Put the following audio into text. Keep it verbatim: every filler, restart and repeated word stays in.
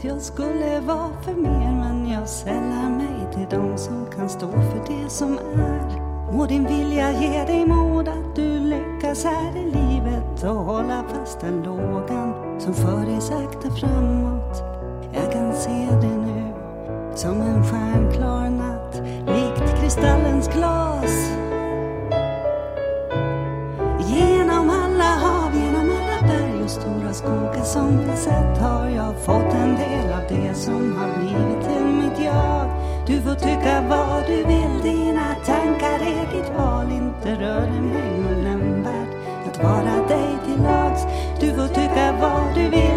att jag skulle vara för mer, men jag sällar mig till dem som kan stå för det som är. Må din vilja ge dig mod att du lyckas här i livet och hålla fast den lågan som för dig sakta framåt. Jag kan se det nu som en stjärnklar natt, likt kristallens glas. Genom alla hav, genom alla berg och stora skogar som vi sett har jag fått en del av det som har blivit till mitt jag. Du får tycka vad du vill, dina tankar är ditt val. Inte rör dig mig någon nämnvärd att vara dig till lags. Du får tycka vad du vill.